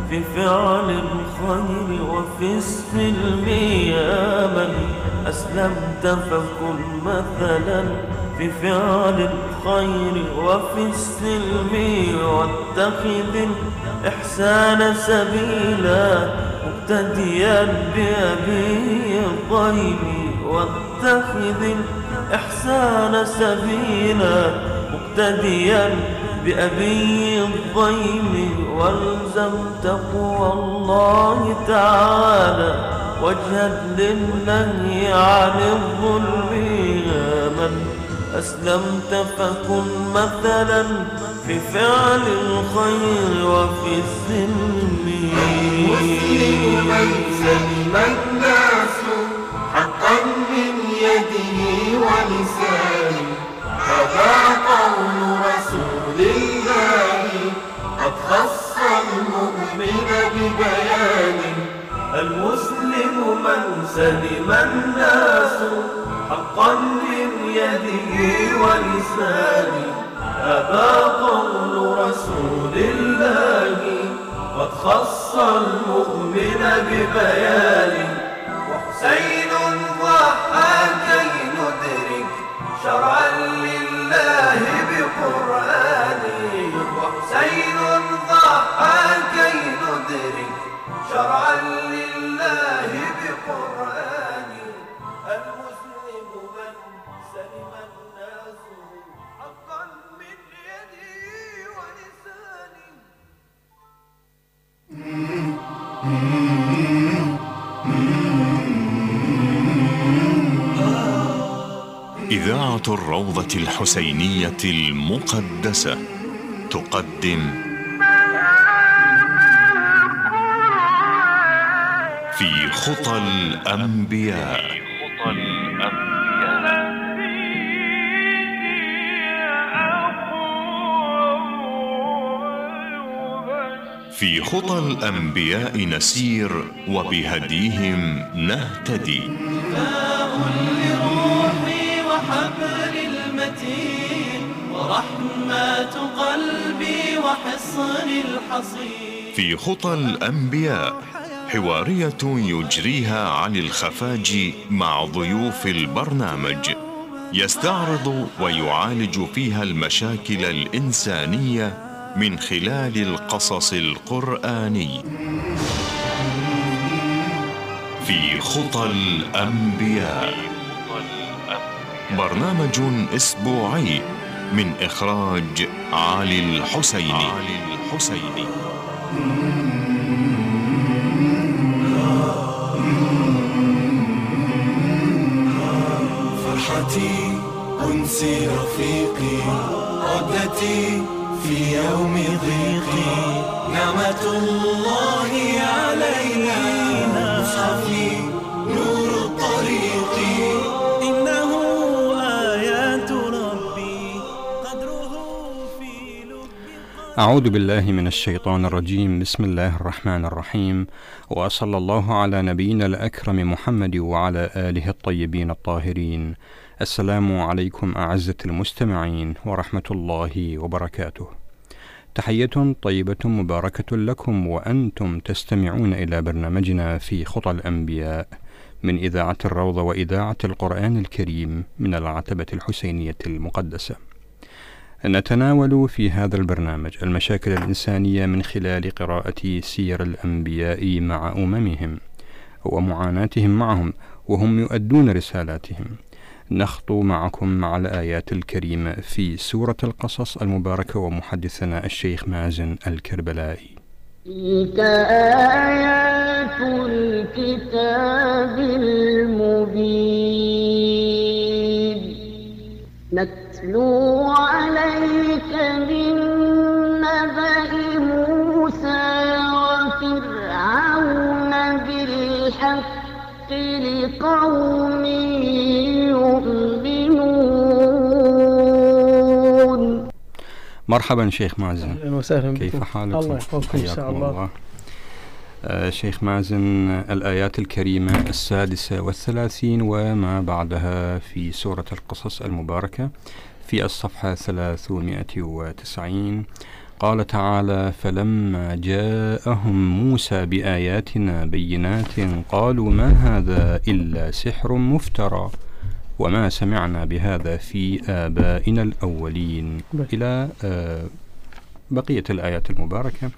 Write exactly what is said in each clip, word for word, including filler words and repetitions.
في فعل الخير وفي السلم يا من أسلمت فكن مثلا في فعل الخير وفي السلم واتخذ الإحسان سبيلا مقتديا بأبي الضيم واتخذ الإحسان سبيلا مقتديا بأبي الضيم والزم تقوى الله تعالى واجهد للنهي عن الظلم يا من أسلمت فكن مثلا في فعل الخير وفي السلم. المسلم من سلم الناس حقا من يده ولسانه هذا قول رسول الله قد خص المؤمن ببيانه. المسلم من سلم الناس حقا من يده ولسانه هذا قول رسول الله قد خص المؤمن ببيانه. وحسين ضحى كي ندرك شرعا لله بقرآنه وحسين ضحى كي ندرك شرعا لله بقرآنه. المسلم من سلم الناس حقا من يده ولسانه. إذاعة الروضة الحسينية المقدسة تقدم في خطى الأنبياء. في خطى الأنبياء نسير وبهديهم نهتدي. وحبل المتين ورحمة قلبي وحصن الحصين. في خطى الأنبياء حوارية يجريها علي الخفاجي مع ضيوف البرنامج يستعرض ويعالج فيها المشاكل الإنسانية من خلال القصص القرآني. في خطى الأنبياء برنامج أسبوعي من إخراج علي الحسيني. علي الحسيني. فرحتي أنسي رفيقي عدتي في يوم ضيقي نعمة الله علينا مصحفي نور الطريق إنه آيات ربي قدره في لب. أعوذ بالله من الشيطان الرجيم. بسم الله الرحمن الرحيم، وصلى الله على نبينا الأكرم محمد وعلى آله الطيبين الطاهرين. السلام عليكم أعزة المستمعين ورحمة الله وبركاته. تحية طيبة مباركة لكم وأنتم تستمعون إلى برنامجنا في خطى الأنبياء من إذاعة الروضة وإذاعة القرآن الكريم من العتبة الحسينية المقدسة. نتناول في هذا البرنامج المشاكل الإنسانية من خلال قراءة سير الأنبياء مع أممهم ومعاناتهم معهم وهم يؤدون رسالاتهم. نخطو معكم مع الآيات الكريمة في سورة القصص المباركة ومحدثنا الشيخ مازن الكربلائي. تلك آيات الكتاب المبين نتلو عليك من نبأ موسى وفرعون بالحق لقوم يؤمنون. مرحبا شيخ مازن. أهلا وسهلا بكم. كيف حالكم؟ الله يحفظكم إن شاء الله. الله. آه شيخ مازن، الآيات الكريمة السادسة والثلاثين وما بعدها في سورة القصص المباركة في الصفحة ثلاثمائة وتسعين قال تعالى: فلما جاءهم موسى بآياتنا بينات قالوا ما هذا إلا سحر مفترى وما سمعنا بهذا في آبائنا الأولين، إلى بقية الآيات المباركة.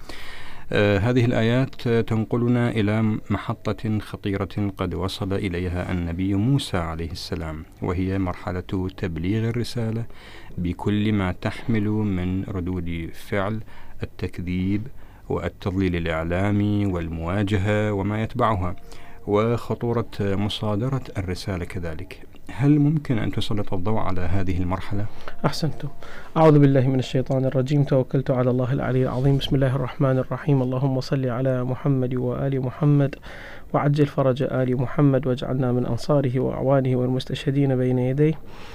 هذه الآيات تنقلنا إلى محطة خطيرة قد وصل إليها النبي موسى عليه السلام، وهي مرحلة تبليغ الرسالة بكل ما تحمل من ردود فعل التكذيب والتضليل الإعلامي والمواجهة وما يتبعها، وخطورة مصادرة الرسالة كذلك. هل ممكن أن تسلط الضوء على هذه المرحلة؟ أحسنتم. أعوذ بالله من الشيطان الرجيم. توكلت على الله العلي العظيم. بسم الله الرحمن الرحيم. اللهم صل على محمد وآل محمد وعجل فرج آل محمد واجعلنا من أنصاره وأعوانه والمستشهدين بين يديه.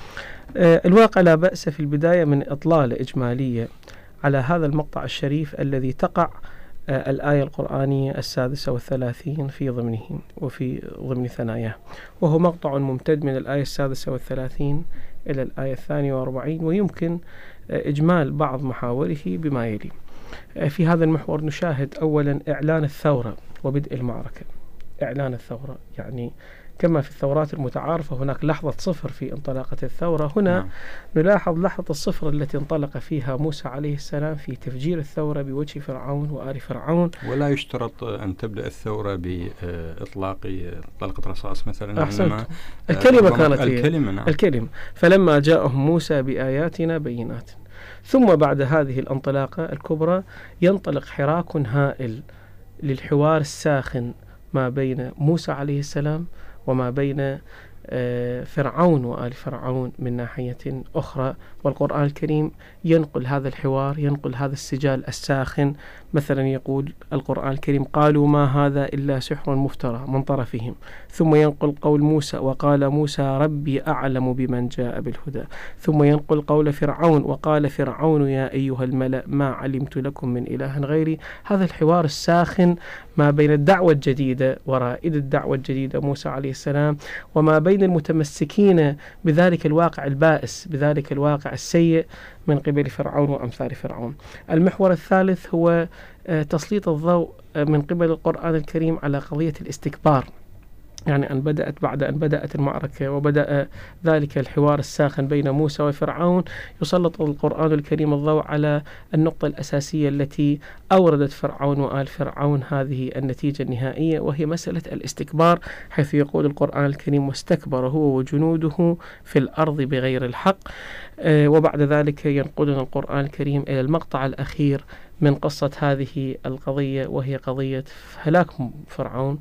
آه الواقع لا بأس في البداية من إطلالة إجمالية على هذا المقطع الشريف الذي تقع آه الآية القرآنية السادسة والثلاثين في ضمنه وفي ضمن ثناياه، وهو مقطع ممتد من الآية السادسة والثلاثين إلى الآية الثانية وأربعين، ويمكن آه إجمال بعض محاوره بما يلي. آه في هذا المحور نشاهد أولا إعلان الثورة وبدء المعركة. إعلان الثورة يعني كما في الثورات المتعارفة هناك لحظة صفر في انطلاقة الثورة، هنا نعم. نلاحظ لحظة الصفر التي انطلق فيها موسى عليه السلام في تفجير الثورة بوجه فرعون وآل فرعون. ولا يشترط أن تبدأ الثورة بإطلاق طلقة رصاص مثلا، أحسنت. الكلمة كانت هي الكلمة, نعم. الكلمة فلما جاءهم موسى بآياتنا بينات. ثم بعد هذه الانطلاقة الكبرى ينطلق حراك هائل للحوار الساخن ما بين موسى عليه السلام وما بين فرعون وآل فرعون من ناحية أخرى، والقرآن الكريم ينقل هذا الحوار، ينقل هذا السجال الساخن. مثلا يقول القرآن الكريم: قالوا ما هذا إلا سحر مفترى من طرفهم. ثم ينقل قول موسى: وقال موسى ربي أعلم بمن جاء بالهدى. ثم ينقل قول فرعون: وقال فرعون يا أيها الملأ ما علمت لكم من إله غيري. هذا الحوار الساخن ما بين الدعوة الجديدة ورائد الدعوة الجديدة موسى عليه السلام وما بين المتمسكين بذلك الواقع البائس، بذلك الواقع السيء من قبل فرعون وأمثال فرعون. المحور الثالث هو تسليط الضوء من قبل القرآن الكريم على قضية الاستكبار، يعني أن بدأت بعد أن بدأت المعركة وبدأ ذلك الحوار الساخن بين موسى وفرعون، يسلط القرآن الكريم الضوء على النقطة الأساسية التي أوردت فرعون وآل فرعون هذه النتيجة النهائية، وهي مسألة الاستكبار، حيث يقول القرآن الكريم: واستكبر هو وجنوده في الأرض بغير الحق. آه وبعد ذلك ينقلنا القرآن الكريم إلى المقطع الأخير من قصة هذه القضية، وهي قضية هلاك فرعون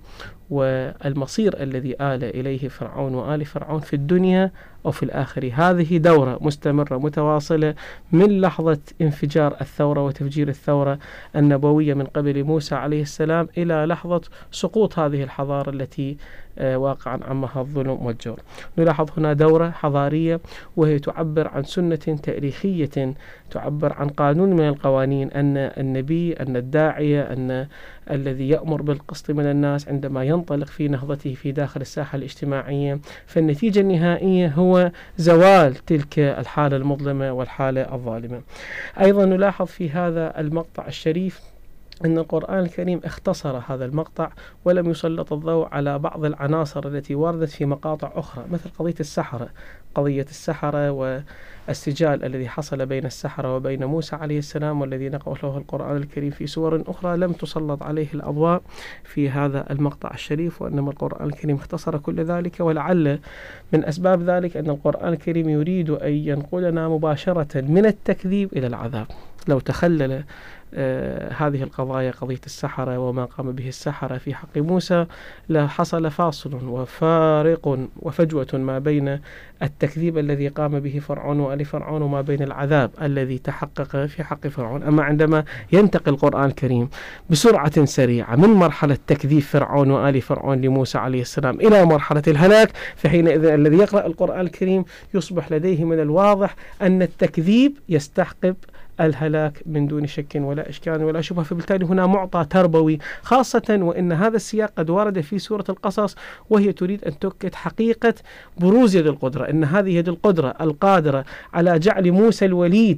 والمصير الذي آل إليه فرعون وآل فرعون في الدنيا أو في الآخرة. هذه دورة مستمرة متواصلة من لحظة انفجار الثورة وتفجير الثورة النبوية من قبل موسى عليه السلام إلى لحظة سقوط هذه الحضارة التي واقعا عمها الظلم والجور. نلاحظ هنا دورة حضارية، وهي تعبر عن سنة تاريخية، تعبر عن قانون من القوانين، أن النبي، أن الداعية، أن الذي يأمر بالقسط من الناس عندما ينطلق في نهضته في داخل الساحة الاجتماعية، فالنتيجة النهائية هو زوال تلك الحالة المظلمة والحالة الظالمة. أيضا نلاحظ في هذا المقطع الشريف أن القرآن الكريم اختصر هذا المقطع ولم يسلط الضوء على بعض العناصر التي وردت في مقاطع أخرى، مثل قضية السحرة، قضية السحرة والسجال الذي حصل بين السحرة وبين موسى عليه السلام، والذي نقله القرآن الكريم في سور أخرى لم تسلط عليه الأضواء في هذا المقطع الشريف، وإنما القرآن الكريم اختصر كل ذلك. ولعل من أسباب ذلك أن القرآن الكريم يريد أن ينقلنا مباشرة من التكذيب إلى العذاب. لو تخلل آه هذه القضايا، قضية السحرة وما قام به السحرة في حق موسى، لحصل فاصل وفارق وفجوة ما بين التكذيب الذي قام به فرعون وآل فرعون وما بين العذاب الذي تحقق في حق فرعون. أما عندما ينتقل القرآن الكريم بسرعة سريعة من مرحلة تكذيب فرعون وآل فرعون لموسى عليه السلام إلى مرحلة الهلاك، فحينئذ الذي يقرأ القرآن الكريم يصبح لديه من الواضح أن التكذيب يستحقب الهلاك من دون شك ولا إشكال ولا شبهة. فبالتالي هنا معطى تربوي، خاصة وإن هذا السياق قد ورد في سورة القصص، وهي تريد أن تؤكد حقيقة بروز يد القدرة، أن هذه يد القدرة القادرة على جعل موسى الوليد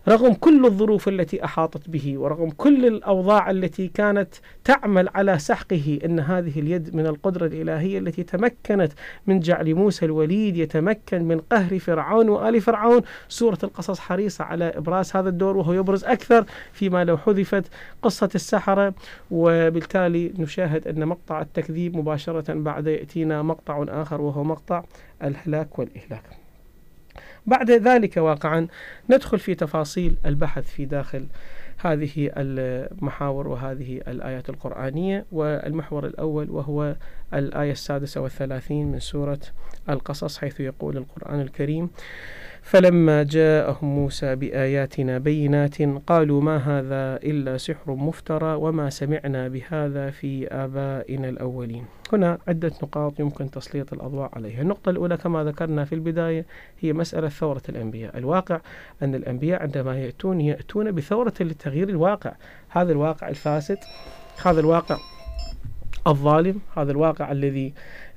رغم كل الظروف التي أحاطت به ورغم كل الأوضاع التي كانت تعمل على سحقه، أن هذه اليد من القدرة الإلهية التي تمكنت من جعل موسى الوليد يتمكن من قهر فرعون وآل فرعون. سورة القصص حريصة على إبراز هذا الدور، وهو يبرز أكثر فيما لو حذفت قصة السحرة، وبالتالي نشاهد أن مقطع التكذيب مباشرة بعد يأتينا مقطع آخر وهو مقطع الهلاك والإهلاك. بعد ذلك واقعا ندخل في تفاصيل البحث في داخل هذه المحاور وهذه الآيات القرآنية. والمحور الأول وهو الآية السادسة والثلاثين من سورة القصص، حيث يقول القرآن الكريم: فلما جاءهم موسى بآياتنا بينات قالوا ما هذا إلا سحر مفترى وما سمعنا بهذا في آبائنا الأولين. هنا عدة نقاط يمكن تسليط الأضواء عليها. النقطة الأولى كما ذكرنا في البداية هي مسألة ثورة الأنبياء. الواقع أن الأنبياء عندما يأتون يأتون بثورة لتغيير الواقع، هذا الواقع الفاسد، هذا الواقع الظالم، هذا الواقع الذي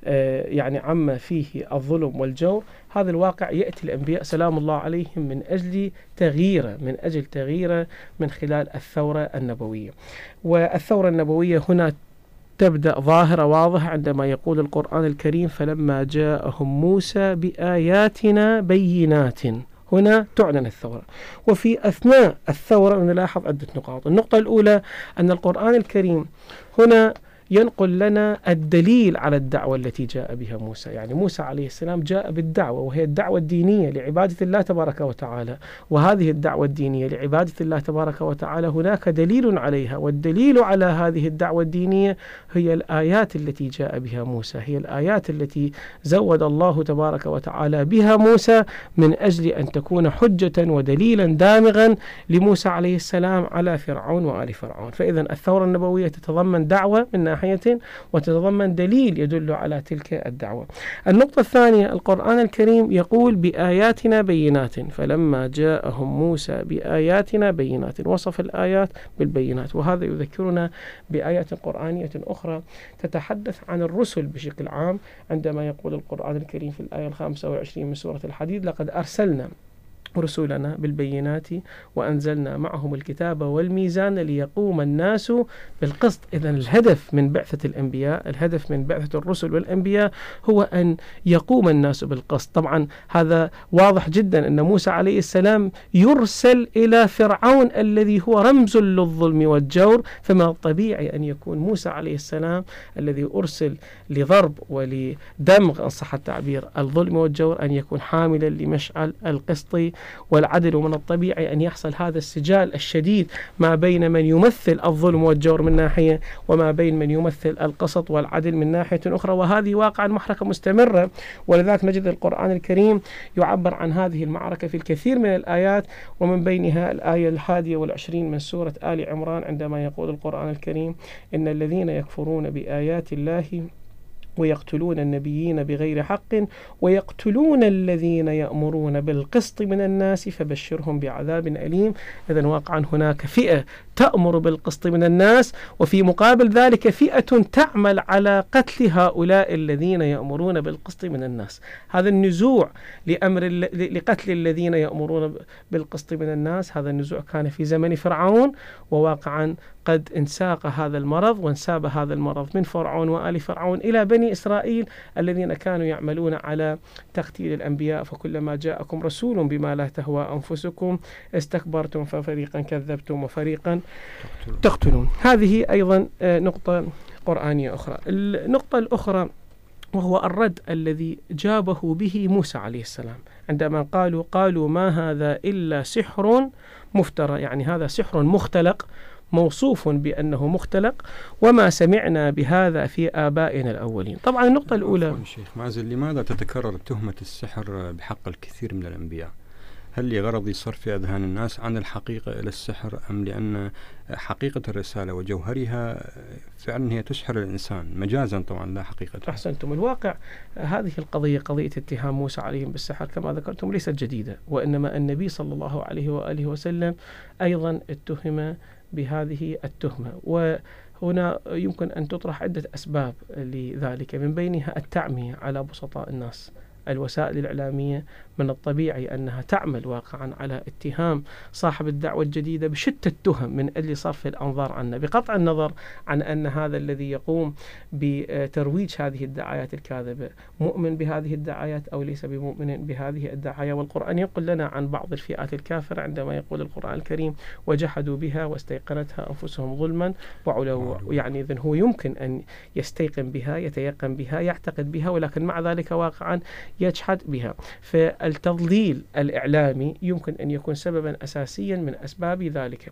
يعني عم فيه الظلم والجور. هذا الواقع يأتي الأنبياء سلام الله عليهم من أجل تغييره، من أجل تغييره من خلال الثورة النبوية. والثورة النبوية هنا تبدأ ظاهرة واضحة عندما يقول القرآن الكريم: فلما جاءهم موسى بآياتنا بينات. هنا تعلن الثورة. وفي أثناء الثورة نلاحظ عدة نقاط. النقطة الأولى أن القرآن الكريم هنا ينقل لنا الدليل على الدعوة التي جاء بها موسى. يعني موسى عليه السلام جاء بالدعوة، وهي الدعوة الدينية لعبادة الله تبارك وتعالى. وهذه الدعوة الدينية لعبادة الله تبارك وتعالى هناك دليل عليها، والدليل على هذه الدعوة الدينية هي الآيات التي جاء بها موسى، هي الآيات التي زود الله تبارك وتعالى بها موسى من أجل أن تكون حجة ودليلا دامغا لموسى عليه السلام على فرعون وآل فرعون. فإذا الثورة النبوية تتضمن دعوة من ناحية، وتتضمن دليل يدل على تلك الدعوة. النقطة الثانية، القرآن الكريم يقول بآياتنا بينات، فلما جاءهم موسى بآياتنا بينات، وصف الآيات بالبينات. وهذا يذكرنا بآيات قرآنية أخرى تتحدث عن الرسل بشكل عام، عندما يقول القرآن الكريم في الآية الخامسة والعشرين من سورة الحديد: لقد أرسلنا رسولنا بالبينات وأنزلنا معهم الكتاب والميزان ليقوم الناس بالقسط. إذن الهدف من بعثة الأنبياء، الهدف من بعثة الرسل والأنبياء هو أن يقوم الناس بالقسط. طبعا هذا واضح جدا أن موسى عليه السلام يرسل إلى فرعون الذي هو رمز للظلم والجور، فما الطبيعي أن يكون موسى عليه السلام الذي أرسل لضرب ولدمغ إن صح التعبير الظلم والجور أن يكون حاملا لمشعل القسط والعدل. ومن الطبيعي أن يحصل هذا السجال الشديد ما بين من يمثل الظلم والجور من ناحية، وما بين من يمثل القسط والعدل من ناحية أخرى. وهذه واقعا محركة مستمرة، ولذلك نجد القرآن الكريم يعبر عن هذه المعركة في الكثير من الآيات، ومن بينها الآية الحادية والعشرين من سورة آل عمران عندما يقول القرآن الكريم: إن الذين يكفرون بآيات الله ويقتلون النبيين بغير حق ويقتلون الذين يأمرون بالقسط من الناس فبشرهم بعذاب أليم. إذن واقعا هناك فئة تأمر بالقسط من الناس، وفي مقابل ذلك فئة تعمل على قتل هؤلاء الذين يأمرون بالقسط من الناس. هذا النزوع لأمر لقتل الذين يأمرون بالقسط من الناس، هذا النزوع كان في زمن فرعون، وواقعا قد انساق هذا المرض وانساب هذا المرض من فرعون وآل فرعون إلى بني إسرائيل الذين كانوا يعملون على تقتيل الأنبياء. فكلما جاءكم رسول بما لا تهوى أنفسكم استكبرتم ففريقا كذبتم وفريقا تقتلون. هذه أيضا نقطة قرآنية أخرى. النقطة الأخرى وهو الرد الذي جابه به موسى عليه السلام عندما قالوا قالوا ما هذا إلا سحر مفترى، يعني هذا سحر مختلق موصوف بأنه مختلق وما سمعنا بهذا في آبائنا الأولين. طبعا النقطة الأولى شيخ مازن، لماذا تتكرر تهمة السحر بحق الكثير من الأنبياء؟ هل لغرض صرف أذهان الناس عن الحقيقة إلى السحر، أم لأن حقيقة الرسالة وجوهرها فعلا هي تسحر الإنسان مجازا طبعا لا حقيقة؟ أحسنتم. الواقع هذه القضية قضية اتهام موسى عليهم بالسحر كما ذكرتم ليست جديدة، وإنما النبي صلى الله عليه وآله وسلم أيضا اتهم بهذه التهمة. وهنا يمكن أن تطرح عدة أسباب لذلك، من بينها التعمية على بسطاء الناس. الوسائل الإعلامية من الطبيعي أنها تعمل واقعا على اتهام صاحب الدعوة الجديدة بشتى التهم من أجل صرف الأنظار عنه، بقطع النظر عن أن هذا الذي يقوم بترويج هذه الدعايات الكاذبة مؤمن بهذه الدعايات أو ليس بمؤمن بهذه الدعاية. والقرآن يقول لنا عن بعض الفئات الكافرة عندما يقول القرآن الكريم وجحدوا بها واستيقنتها أنفسهم ظلما وعلوا، يعني إذن هو يمكن أن يستيقن بها، يتيقن بها، يعتقد بها، ولكن مع ذلك واقعا يجحد بها. فالتضليل الإعلامي يمكن أن يكون سببا أساسيا من أسباب ذلك.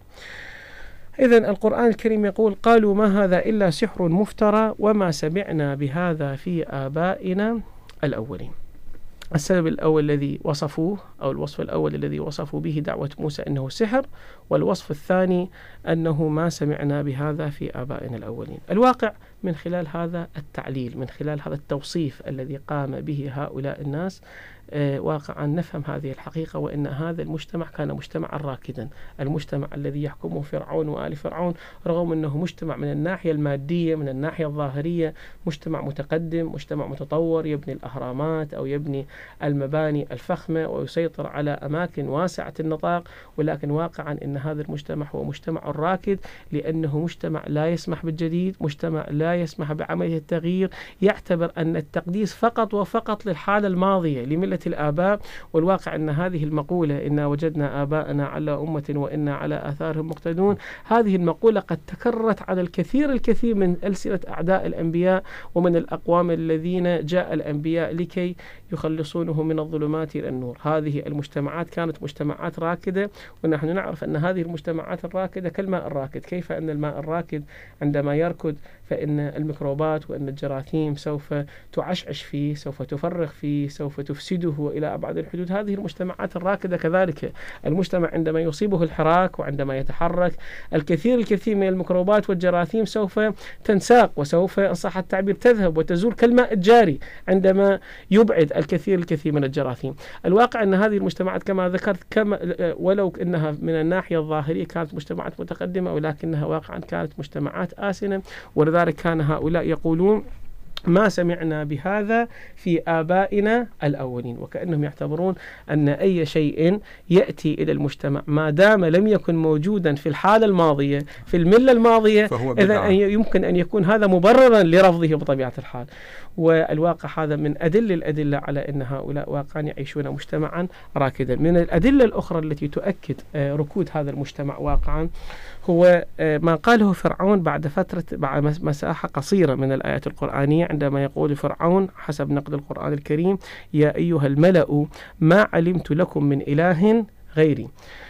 إذن القرآن الكريم يقول قالوا ما هذا إلا سحر مفترى وما سمعنا بهذا في آبائنا الأولين. السبب الأول الذي وصفوه أو الوصف الأول الذي وصفوا به دعوة موسى أنه سحر، والوصف الثاني أنه ما سمعنا بهذا في آبائنا الأولين. الواقع من خلال هذا التعليل، من خلال هذا التوصيف الذي قام به هؤلاء الناس، آه واقعا نفهم هذه الحقيقة، وأن هذا المجتمع كان مجتمعا راكدا، المجتمع الذي يحكمه فرعون وآل فرعون، رغم أنه مجتمع من الناحية المادية من الناحية الظاهرية مجتمع متقدم، مجتمع متطور، يبني الأهرامات أو يبني المباني الفخمة ويسيطر على أماكن واسعة النطاق، ولكن واقعا أن هذا المجتمع هو مجتمع راكد، لأنه مجتمع لا يسمح بالجديد، مجتمع لا يسمح بعملية التغيير، يعتبر أن التقديس فقط وفقط للحالة الماضية لملة الآباء. والواقع أن هذه المقولة إنا وجدنا آباءنا على أمة وإنا على آثارهم مقتدون، هذه المقولة قد تكررت على الكثير الكثير من ألسنة أعداء الأنبياء ومن الأقوام الذين جاء الأنبياء لكي يخلصونه من الظلمات إلى النور. هذه المجتمعات كانت مجتمعات راكدة، ونحن نعرف أن هذه المجتمعات الراكدة كالماء الراكد. كيف أن الماء الراكد عندما يركد فإن الميكروبات وأن الجراثيم سوف تعشعش فيه، سوف تفرغ فيه، سوف تفسده إلى أبعد الحدود. هذه المجتمعات الراكدة كذلك، المجتمع عندما يصيبه الحراك وعندما يتحرك الكثير الكثير من الميكروبات والجراثيم سوف تنساق، وسوف إن صح التعبير تذهب وتزول كالماء الجاري عندما يبعد الكثير الكثير من الجراثيم. الواقع أن هذه المجتمعات كما ذكرت كما ولو أنها من الناحية الظاهرية كانت مجتمعات متقدمة، ولكنها واقعا كانت مجتمعات آسنة، ولذلك كان هؤلاء يقولون ما سمعنا بهذا في آبائنا الأولين، وكأنهم يعتبرون أن أي شيء يأتي إلى المجتمع ما دام لم يكن موجودا في الحالة الماضية في الملة الماضية إذا يمكن أن يكون هذا مبررا لرفضه بطبيعة الحال. والواقع هذا من أدل الأدلة على أن هؤلاء واقعا يعيشون مجتمعا راكدا. من الأدلة الأخرى التي تؤكد ركود هذا المجتمع واقعا هو ما قاله فرعون بعد فترة بعد مساحة قصيرة من الآيات القرآنية، عندما يقول فرعون حسب نقل القرآن الكريم يا أيها الملأ ما علمت لكم من إله غيري،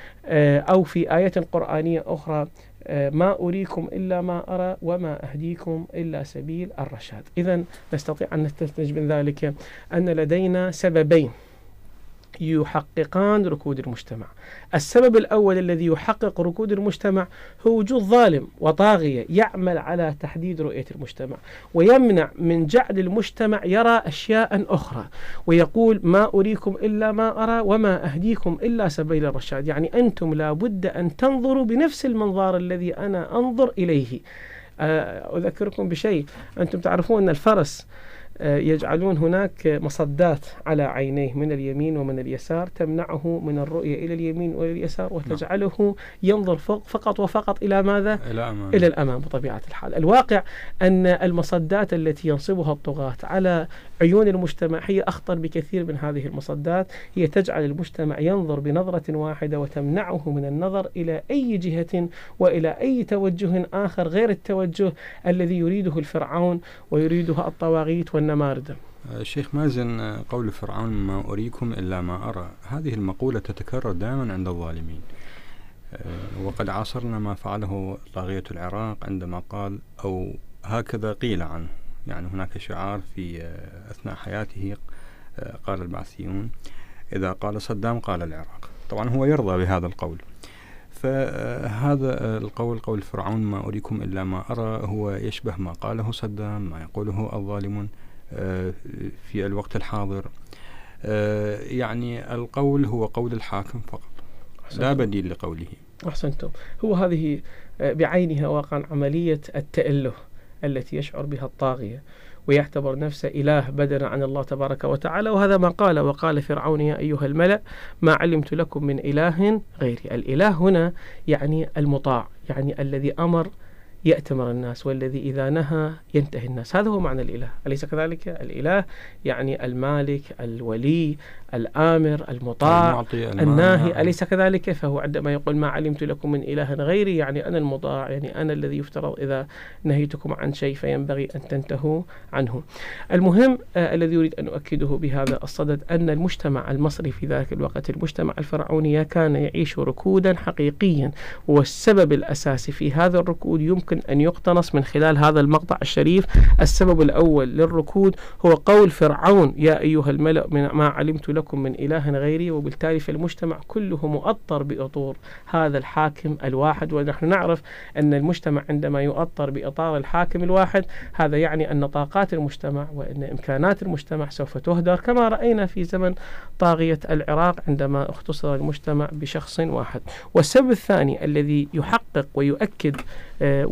أو في آية قرآنية أخرى ما أريكم إلا ما أرى وما أهديكم إلا سبيل الرشاد. إذن نستطيع أن نستنتج من ذلك أن لدينا سببين يحققان ركود المجتمع. السبب الأول الذي يحقق ركود المجتمع هو وجود ظالم وطاغية يعمل على تحديد رؤية المجتمع ويمنع من جعل المجتمع يرى أشياء أخرى، ويقول ما أريكم إلا ما أرى وما أهديكم إلا سبيل الرشاد، يعني أنتم لا بد أن تنظروا بنفس المنظار الذي أنا أنظر إليه. أذكركم بشيء، أنتم تعرفون أن الفرس يجعلون هناك مصدات على عينيه من اليمين ومن اليسار تمنعه من الرؤية إلى اليمين وإلى اليسار، وتجعله ينظر فقط وفقط إلى ماذا؟ إلى الأمام. إلى الأمام بطبيعة الحال. الواقع أن المصدات التي ينصبها الطغاة على عيون المجتمع هي أخطر بكثير من هذه المصدات، هي تجعل المجتمع ينظر بنظرة واحدة وتمنعه من النظر إلى أي جهة وإلى أي توجه آخر غير التوجه الذي يريده الفرعون ويريده الطواغيت والنمارد. الشيخ مازن، قول فرعون ما أريكم إلا ما أرى، هذه المقولة تتكرر دائما عند الظالمين، وقد عاصرنا ما فعله طاغية العراق عندما قال أو هكذا قيل عنه، يعني هناك شعار في أثناء حياته قال البعثيون إذا قال صدام قال العراق. طبعا هو يرضى بهذا القول، فهذا القول قول فرعون ما أريكم إلا ما أرى هو يشبه ما قاله صدام، ما يقوله الظالمون في الوقت الحاضر. يعني القول هو قول الحاكم فقط، لا بديل لقوله. أحسنتم. هو هذه بعينها واقعا عملية التأله التي يشعر بها الطاغية، ويعتبر نفسه إله بدلا عن الله تبارك وتعالى. وهذا ما قال: وقال فرعون يا أيها الملأ ما علمت لكم من إله غيري. الإله هنا يعني المطاع، يعني الذي أمر يأتمر الناس، والذي إذا نهى ينتهي الناس. هذا هو معنى الإله، أليس كذلك؟ الإله يعني المالك، الولي، الآمر، المطاع، الناهي، أليس كذلك؟ فهو عندما يقول ما علمت لكم من إله غيري يعني أنا المطاع، يعني أنا الذي يفترض إذا نهيتكم عن شيء فينبغي أن تنتهوا عنه. المهم آه الذي يريد أن أؤكده بهذا الصدد أن المجتمع المصري في ذلك الوقت، المجتمع الفرعوني، كان يعيش ركودا حقيقيا، والسبب الأساسي في هذا الركود يمكن أن يقتنص من خلال هذا المقطع الشريف. السبب الأول للركود هو قول فرعون يا أيها الملأ ما علمت لكم من إله غيري، وبالتالي فالمجتمع كله مؤطر بإطور هذا الحاكم الواحد. ونحن نعرف أن المجتمع عندما يؤطر بإطار الحاكم الواحد هذا يعني أن طاقات المجتمع وأن إمكانات المجتمع سوف تهدر، كما رأينا في زمن طاغية العراق عندما اختصر المجتمع بشخص واحد. والسبب الثاني الذي يحقق ويؤكد آه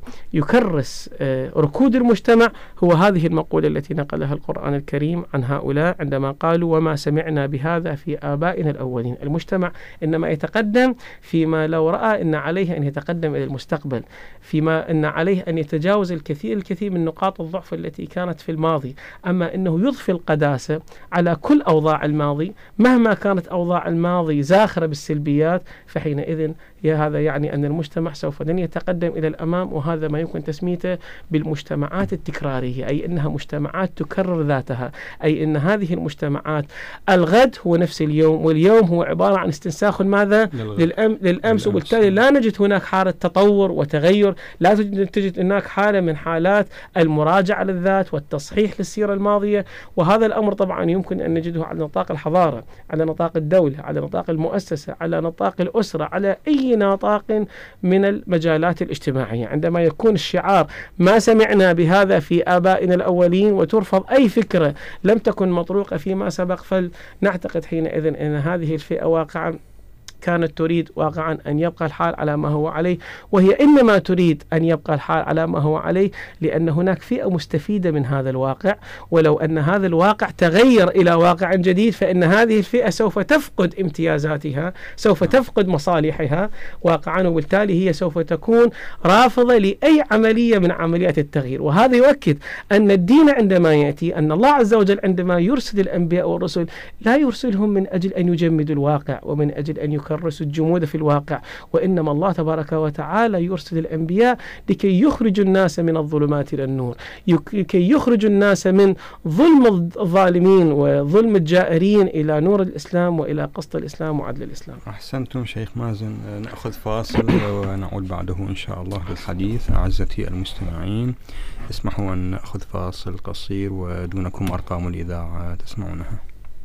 ويكرس آه ركود المجتمع هو هذه المقولة التي نقلها القرآن الكريم عن هؤلاء عندما قالوا وما سمعنا بهذا في آبائنا الأولين. المجتمع إنما يتقدم فيما لو رأى أن عليه أن يتقدم إلى المستقبل، فيما أن عليه أن يتجاوز الكثير الكثير من نقاط الضعف التي كانت في الماضي. أما أنه يضفي القداسة على كل أوضاع الماضي مهما كانت أوضاع الماضي زاخرة بالسلبيات، فحينئذ هذا يعني أن المجتمع سوف لن يتقدم إلى الأمام. وهذا ما يمكن تسميته بالمجتمعات التكرارية، أي أنها مجتمعات تكرر ذاتها، أي أن هذه المجتمعات الغد هو نفس اليوم، واليوم هو عبارة عن استنساخ ماذا؟ للأم للأمس. وبالتالي لا نجد هناك حالة تطور وتغير، لا تجد هناك حالة من حالات المراجعة للذات والتصحيح للسيرة الماضية. وهذا الأمر طبعا يمكن أن نجده على نطاق الحضارة، على نطاق الدولة، على نطاق المؤسسة، على نطاق الأسرة، على أي نطاق من المجالات الاجتماعية. عندما يكون الشعار ما سمعنا بهذا في آبائنا الأولين وترفض أي فكرة لم تكن مطروقة فيما سبق، فلنعتقد حينئذ أن هذه الفئة واقعا كانت تريد واقعا أن يبقى الحال على ما هو عليه، وهي إنما تريد أن يبقى الحال على ما هو عليه لأن هناك فئة مستفيدة من هذا الواقع. ولو أن هذا الواقع تغير إلى واقع جديد فإن هذه الفئة سوف تفقد امتيازاتها، سوف تفقد مصالحها واقعا، وبالتالي هي سوف تكون رافضة لأي عملية من عمليات التغيير. وهذا يؤكد أن الدين عندما يأتي، أن الله عز وجل عندما يرسل الأنبياء والرسل لا يرسلهم من أجل أن يجمدوا الواقع ومن أجل أن يكرسوا الجمود في الواقع، وإنما الله تبارك وتعالى يرسل الأنبياء لكي يخرجوا الناس من الظلمات إلى النور، لكي يخرجوا الناس من ظلم الظالمين وظلم الجائرين إلى نور الإسلام وإلى قسط الإسلام وعدل الإسلام. أحسنتم شيخ مازن. نأخذ فاصل ونعود بعده إن شاء الله للحديث. أعزتي المستمعين اسمحوا أن نأخذ فاصل قصير ودونكم أرقام الإذاعة تسمعونها.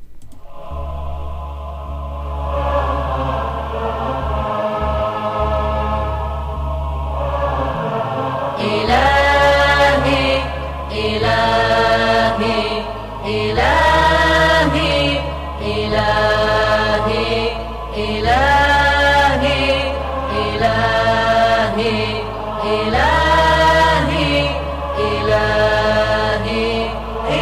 إلهي إلهي إلهي إلهي إلهي إلهي إلهي إلهي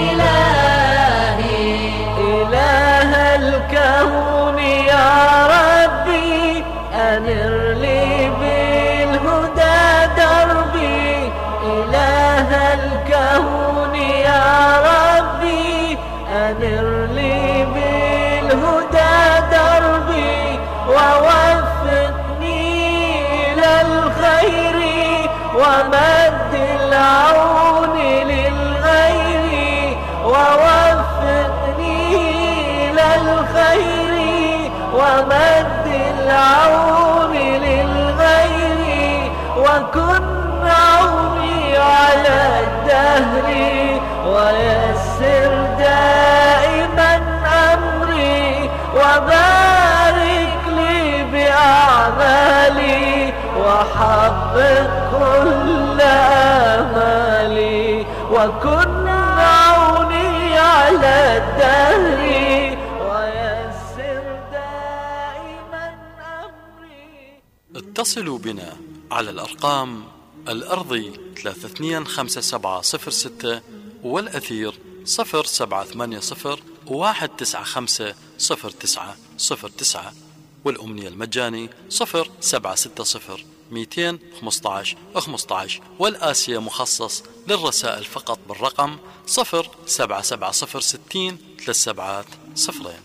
إلهي إله الكون يا ربي أنر لي بالهدى دربي. إله الكون يا ربي أنر لي بالهدى دربي، ووفقني إلى الخير ومد العون للغير، ووفقني إلى الخير ومد العون للغير، وكن عوني على الدهر ويسر دائما أمري، وبارك لي بأعمالي وحقق كل آمالي، وكن عوني على الدهر ويسر دائما أمري. اتصلوا بنا على الأرقام الأرضي ثلاثة اثنين خمسة سبعة صفر ستة والأثير صفر سبعة ثمانية صفر واحد تسعة خمسة صفر تسعة صفر تسعة، والأمنية المجاني صفر سبعة ستة صفر مئتين خمسة عشر خمسة عشر، والآسيا مخصص للرسائل فقط بالرقم صفر سبعة سبعة صفر ستين ثلاث سبعات صفرين.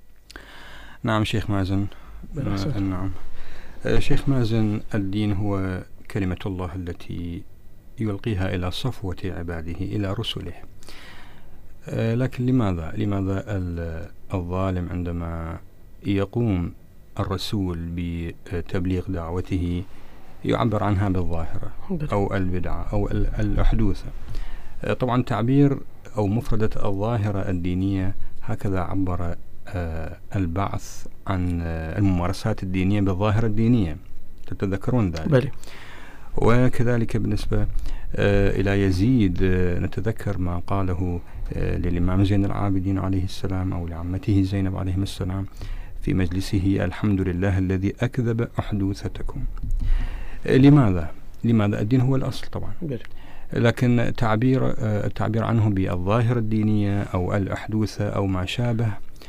نعم شيخ مازن. آه نعم آه شيخ مازن، الدين هو كلمة الله التي يلقيها إلى صفوة عباده، إلى رسله. آه لكن لماذا لماذا الظالم عندما يقوم الرسول بتبليغ دعوته يعبر عنها بالظاهرة أو البدعة أو الأحدوثة؟ آه طبعا تعبير أو مفردة الظاهرة الدينية هكذا عبر آه البعث عن آه الممارسات الدينية بالظاهرة الدينية، تتذكرون ذلك؟ بلي. وكذلك بالنسبة آه إلى يزيد آه نتذكر ما قاله آه للإمام زين العابدين عليه السلام أو لعمته زينب عليه السلام في مجلسه: الحمد لله الذي أكذب أحدوثتكم. آه لماذا؟ لماذا؟ الدين هو الأصل طبعا، بلي. لكن تعبير آه التعبير عنه بالظاهرة الدينية أو الأحدوثة أو ما شابه،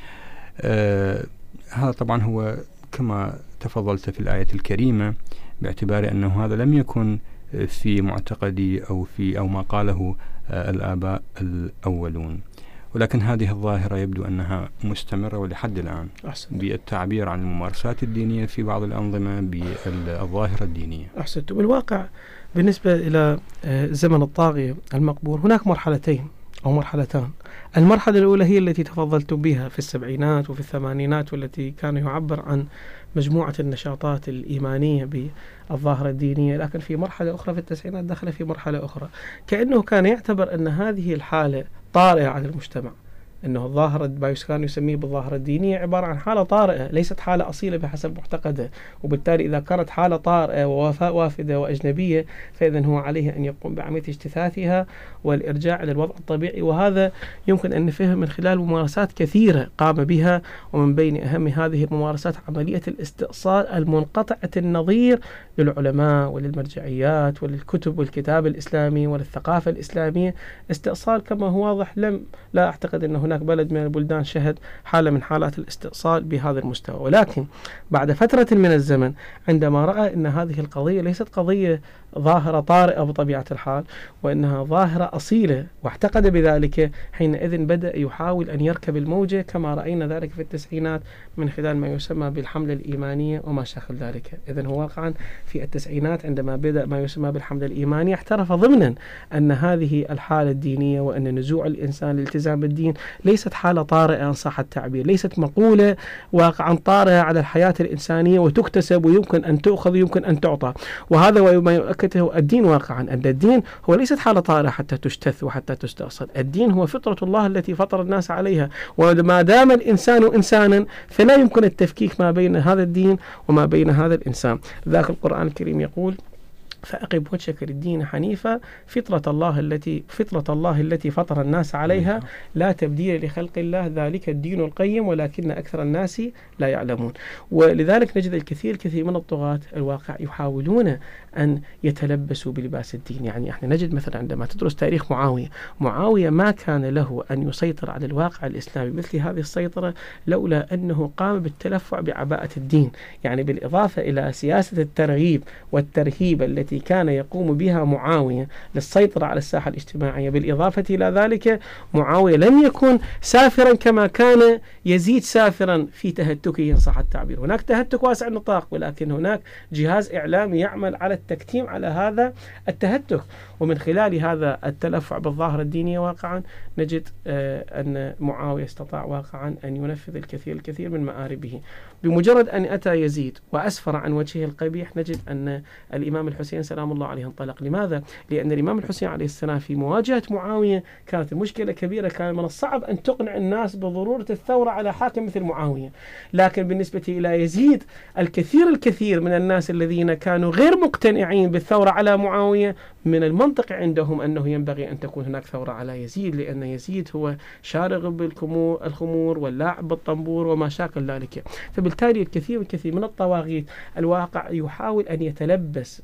آه هذا طبعا هو كما تفضلت في الآية الكريمة، باعتبار أنه هذا لم يكن في معتقدي أو في أو ما قاله آه الآباء الأولون، ولكن هذه الظاهرة يبدو أنها مستمرة ولحد الآن. أحسنت. بالتعبير عن الممارسات الدينية في بعض الأنظمة بالظاهرة الدينية. أحسنت. بالواقع بالنسبة إلى زمن الطاغية المقبور هناك مرحلتين أو مرحلتان. المرحلة الأولى هي التي تفضلت بها في السبعينات وفي الثمانينات، والتي كان يعبر عن مجموعة النشاطات الإيمانية بالظاهرة الدينية، لكن في مرحلة أخرى في التسعينات دخل في مرحلة أخرى، كأنه كان يعتبر أن هذه الحالة طارئة على المجتمع، أنه الظاهرة ما كان يسميه بالظاهرة الدينية عبارة عن حالة طارئة ليست حالة أصيلة بحسب معتقده، وبالتالي إذا كانت حالة طارئة ووفاء وافدة وأجنبية فإذن هو عليه أن يقوم بعملية اجتثاثها والإرجاع إلى الوضع الطبيعي. وهذا يمكن أن نفهم من خلال ممارسات كثيرة قام بها، ومن بين أهم هذه الممارسات عملية الاستئصال المنقطعة النظير للعلماء وللمرجعيات وللكتب والكتاب الإسلامي وللثقافة الإسلامية. استئصال كما هو واضح، لم لا أعتقد أن هناك بلد من البلدان شهد حالة من حالات الاستئصال بهذا المستوى. ولكن بعد فترة من الزمن عندما رأى أن هذه القضية ليست قضية ظاهرة طارئة بطبيعة الحال، وأنها ظاهرة أصيلة، واعتقد بذلك، حينئذ بدأ يحاول أن يركب الموجة كما رأينا ذلك في التسعينات من خلال ما يسمى بالحملة الإيمانية وما شاكل ذلك. إذن هو واقعا في التسعينات عندما بدأ ما يسمى بالحملة الإيمانية اعترف ضمنا أن هذه الحالة الدينية وأن نزوع الإنسان للالتزام بالدين ليست حالة طارئة إن صح التعبير، ليست مقولة واقعا طارئة على الحياة الإنسانية وتكتسب ويمكن أن تؤخذ ويمكن أن تعطى. وهذا وما يؤكده الدين واقعا، أن الدين هو ليست حالة طارئة حتى تجتث وحتى تستأصل. الدين هو فطرة الله التي فطر الناس عليها، وما دام الإنسان إنسانا فلا يمكن التفكيك ما بين هذا الدين وما بين هذا الإنسان. ذاك القرآن الكريم يقول: فأقم وجهك للدين حنيفا فطرة الله التي فطرة الله التي فطر الناس عليها لا تبديل لخلق الله ذلك الدين القيم ولكن أكثر الناس لا يعلمون. ولذلك نجد الكثير الكثير من الطغاة الواقع يحاولون أن يتلبسوا بلباس الدين. يعني احنا نجد مثلا عندما تدرس تاريخ معاوية، معاوية ما كان له أن يسيطر على الواقع الإسلامي مثل هذه السيطرة لولا أنه قام بالتلفع بعباءة الدين، يعني بالإضافة إلى سياسة الترغيب والترهيب التي كان يقوم بها معاوية للسيطرة على الساحة الاجتماعية. بالإضافة إلى ذلك معاوية لم يكن سافرا كما كان يزيد سافرا في تهتكه إن صح التعبير. هناك تهتك واسع النطاق، ولكن هناك جهاز إعلامي يعمل على التكتيم على هذا التهتك، ومن خلال هذا التلفع بالظاهرة الدينية واقعا نجد آه أن معاوية استطاع واقعا أن ينفذ الكثير الكثير من مآربه. بمجرد أن أتى يزيد وأسفر عن وجهه القبيح نجد أن الإمام الحسين سلام الله عليه انطلق. لماذا؟ لأن الإمام الحسين عليه السلام في مواجهة معاوية كانت المشكلة كبيرة، كان من الصعب أن تقنع الناس بضرورة الثورة على حاكم مثل معاوية. لكن بالنسبة إلى يزيد الكثير الكثير من الناس الذين كانوا غير مقتنعين بالثورة على معاوية من المنطق عندهم أنه ينبغي أن تكون هناك ثورة على يزيد، لأن يزيد هو شارغ بالخمور واللاعب بالطنبور وما شاكل ذلك. فبالتالي الكثير الكثير من الطواغيت الواقع يحاول أن يتلبس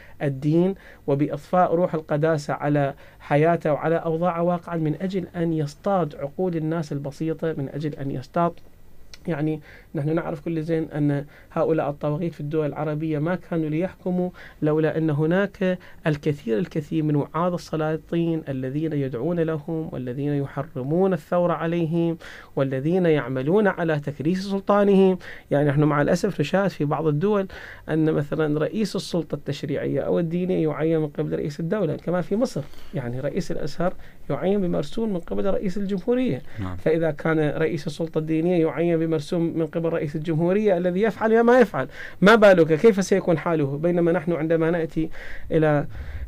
الدين وبإضفاء روح القداسة على حياته وعلى أوضاعه واقعا، من أجل أن يصطاد عقول الناس البسيطة، من أجل أن يصطاد. يعني نحن نعرف كل زين أن هؤلاء الطواغيت في الدول العربية ما كانوا ليحكموا لولا أن هناك الكثير الكثير من وعاظ السلاطين الذين يدعون لهم، والذين يحرمون الثورة عليهم، والذين يعملون على تكريس سلطانهم. يعني نحن مع الأسف نشاهد في بعض الدول أن مثلا رئيس السلطة التشريعية أو الدينية يعين من قبل رئيس الدولة، كما في مصر يعني رئيس الأزهر يعين بمرسوم من قبل رئيس الجمهورية. نعم. فإذا كان رئيس السلطة الدينية يعين بمرسوم من قبل رئيس الجمهورية الذي يفعل ما يفعل، ما بالك كيف سيكون حاله؟ بينما نحن عندما نأتي إلى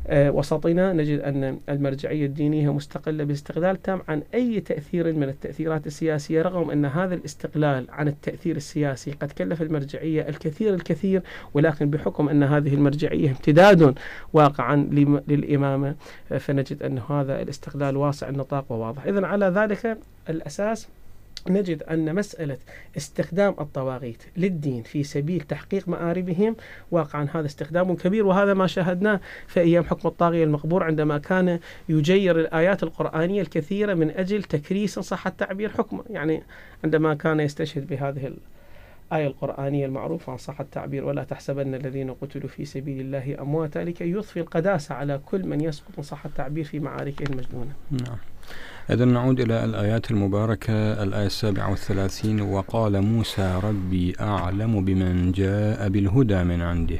وسطنا نجد أن المرجعية الدينية مستقلة باستقلال تام عن أي تأثير من التأثيرات السياسية، رغم أن هذا الاستقلال عن التأثير السياسي قد كلف المرجعية الكثير الكثير، ولكن بحكم أن هذه المرجعية امتداد واقعا للإمامة فنجد أن هذا الاستقلال واسع النطاق وواضح. إذن على ذلك الأساس نجد أن مسألة استخدام الطواغيت للدين في سبيل تحقيق مآربهم واقعا هذا استخدام كبير، وهذا ما شاهدناه في أيام حكم الطاغية المقبور عندما كان يجير الآيات القرآنية الكثيرة من أجل تكريس صح التعبير حكمه. يعني عندما كان يستشهد بهذه الآية القرآنية المعروفة عن صح التعبير ولا تحسبن الذين قتلوا في سبيل الله أمواتا، لكي يضفي القداسة على كل من يسقط من صح التعبير في معاركه المجنونة. نعم. إذن نعود إلى الآيات المباركة. الآية السابعة والثلاثين: وقال موسى ربي أعلم بمن جاء بالهدى من عنده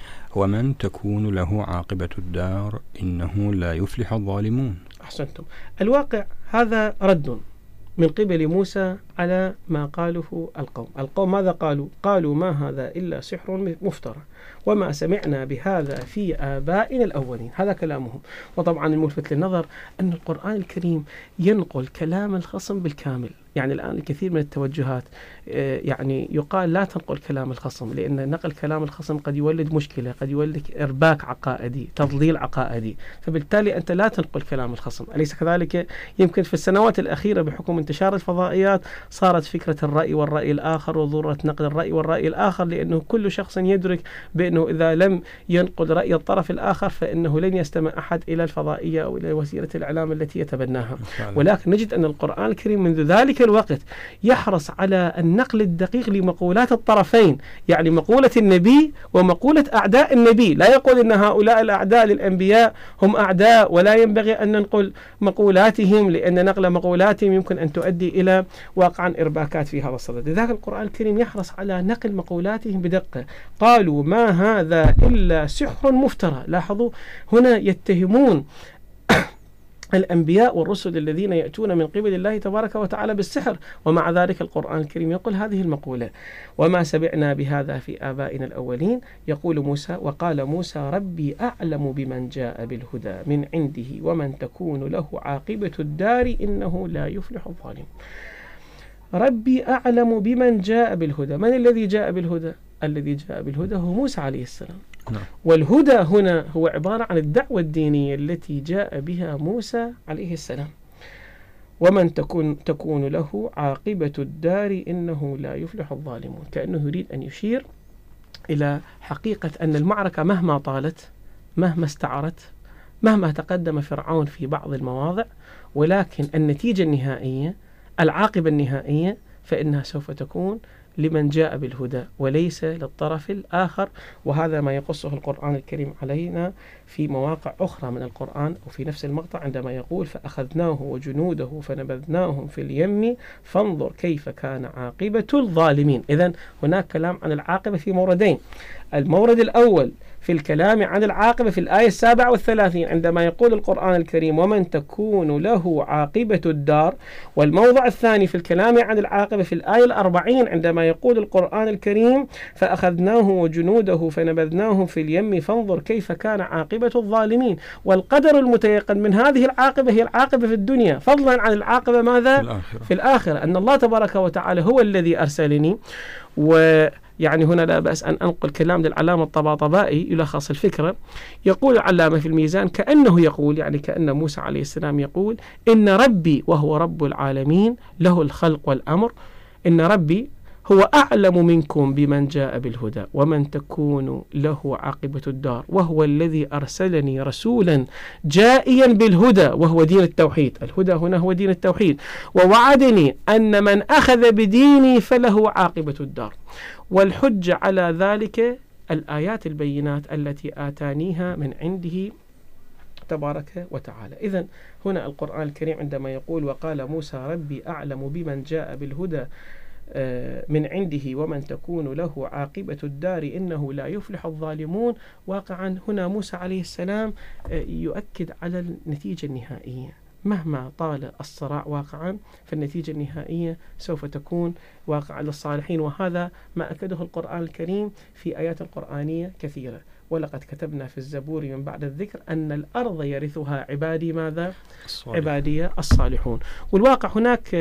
ومن تكون له عاقبة الدار إنه لا يفلح الظالمون. أحسنتم. الواقع هذا رد من قبل موسى على ما قاله القوم. القوم ماذا قالوا؟ قالوا ما هذا إلا سحر مفترى وما سمعنا بهذا في آبائنا الأولين. هذا كلامهم. وطبعا الملفت للنظر أن القرآن الكريم ينقل كلام الخصم بالكامل. يعني الآن الكثير من التوجهات يعني يقال لا تنقل كلام الخصم، لأن نقل كلام الخصم قد يولد مشكلة، قد يولد إرباك عقائدي، تضليل عقائدي، فبالتالي أنت لا تنقل كلام الخصم. أليس كذلك؟ يمكن في السنوات الأخيرة بحكم انتشار الفضائيات صارت فكرة الرأي والرأي الآخر وضرورة نقل الرأي والرأي الآخر، لأنه كل شخص يدرك بأنه إذا لم ينقل رأي الطرف الآخر فإنه لن يستمع أحد إلى الفضائية أو إلى وسيلة الإعلام التي يتبناها. ولكن نجد أن القرآن الكريم منذ ذلك الوقت يحرص على النقل الدقيق لمقولات الطرفين، يعني مقولة النبي ومقولة أعداء النبي. لا يقول إن هؤلاء الأعداء للأنبياء هم أعداء ولا ينبغي أن ننقل مقولاتهم، لأن نقل مقولاتهم يمكن أن تؤدي إلى واقعا إرباكات في هذا الصدد. لذلك القرآن الكريم يحرص على نقل مقولاتهم بدقة. قالوا ما هذا إلا سحر مفترى. لاحظوا هنا يتهمون الأنبياء والرسل الذين يأتون من قبل الله تبارك وتعالى بالسحر، ومع ذلك القرآن الكريم يقول هذه المقولة: وما سمعنا بهذا في آبائنا الأولين. يقول موسى: وقال موسى ربي أعلم بمن جاء بالهدى من عنده ومن تكون له عاقبة الدار إنه لا يفلح الظالم. ربي أعلم بمن جاء بالهدى. من الذي جاء بالهدى؟ الذي جاء بالهدى هو موسى عليه السلام. والهدى هنا هو عبارة عن الدعوة الدينية التي جاء بها موسى عليه السلام. ومن تكون, تكون له عاقبة الدار إنه لا يفلح الظالمون. كأنه يريد أن يشير إلى حقيقة أن المعركة مهما طالت، مهما استعرت، مهما تقدم فرعون في بعض المواضع، ولكن النتيجة النهائية، العاقبة النهائية، فإنها سوف تكون لمن جاء بالهدى وليس للطرف الآخر. وهذا ما يقصه القرآن الكريم علينا في مواقع أخرى من القرآن، وفي نفس المقطع عندما يقول فأخذناه وجنوده فنبذناهم في اليم فانظر كيف كان عاقبة الظالمين. إذن هناك كلام عن العاقبة في موردين. المورد الأول في الكلام عن العاقبة في الآية السابعة والثلاثين عندما يقول القرآن الكريم ومن تكون له عاقبة الدار، والموضع الثاني في الكلام عن العاقبة في الآية الأربعين عندما يقول القرآن الكريم فأخذناه وجنوده فنبذناهم في اليم فانظر كيف كان عاقبة الظالمين. والقدر المتيقن من هذه العاقبة هي العاقبة في الدنيا، فضلا عن العاقبة ماذا؟ في الآخرة. في الآخرة أن الله تبارك وتعالى هو الذي أرسلني. و يعني هنا لا بأس أن أنقل كلام للعلامة الطباطبائي يلخص الفكرة. يقول العلامة في الميزان كأنه يقول، يعني كأن موسى عليه السلام يقول إن ربي وهو رب العالمين له الخلق والأمر. إن ربي هو أعلم منكم بمن جاء بالهدى ومن تكون له عاقبة الدار وهو الذي أرسلني رسولا جائيا بالهدى وهو دين التوحيد. الهدى هنا هو دين التوحيد. ووعدني أن من أخذ بديني فله عاقبة الدار. والحج على ذلك الآيات البينات التي آتانيها من عنده تبارك وتعالى. إذن هنا القرآن الكريم عندما يقول وقال موسى ربي أعلم بمن جاء بالهدى من عنده ومن تكون له عاقبة الدار إنه لا يفلح الظالمون، واقعا هنا موسى عليه السلام يؤكد على النتيجة النهائية. مهما طال الصراع واقعا فالنتيجة النهائية سوف تكون واقعا للصالحين، وهذا ما أكده القرآن الكريم في آيات قرآنية كثيرة. ولقد كتبنا في الزبور من بعد الذكر أن الأرض يرثها عبادي ماذا؟ الصالح. عبادي الصالحون. والواقع هناك